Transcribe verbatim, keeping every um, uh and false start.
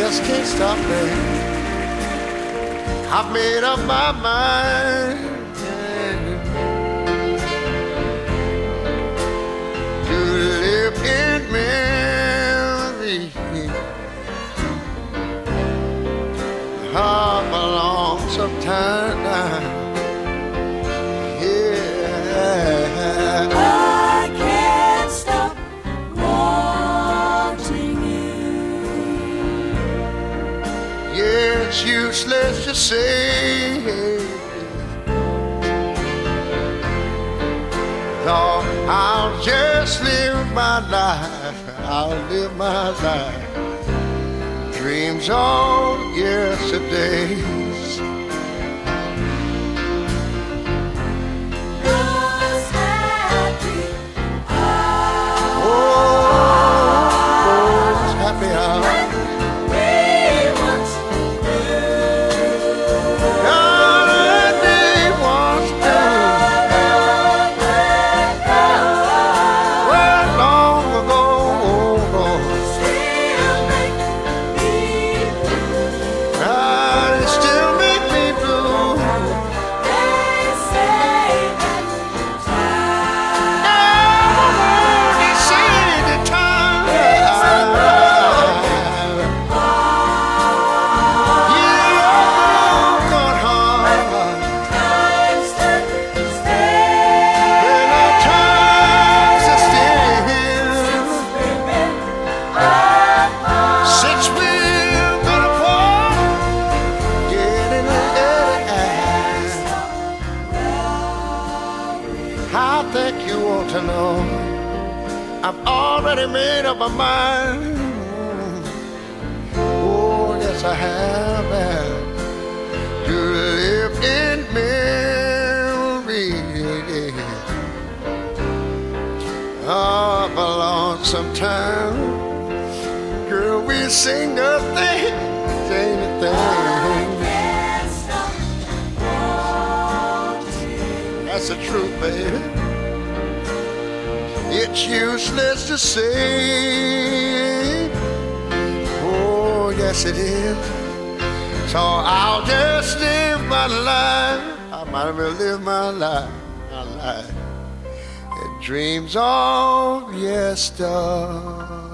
just can't stop me. I've made up my mind to live in memory of a long sometime now. Yeah. It's useless to say, Lord, I'll just live my life. I'll live my life. Dreams of yesterdays. Those happy hours. Oh, those happy hours. I think you ought to know I've already made up my mind. Oh, yes, I have. To live in memory of a lonesome time. Girl, we sing a thing, sing a thing. That's the truth, baby. It's useless to say. Oh, yes, it is. So I'll just live my life. I might as well live my life, my life. And dreams of yesterday.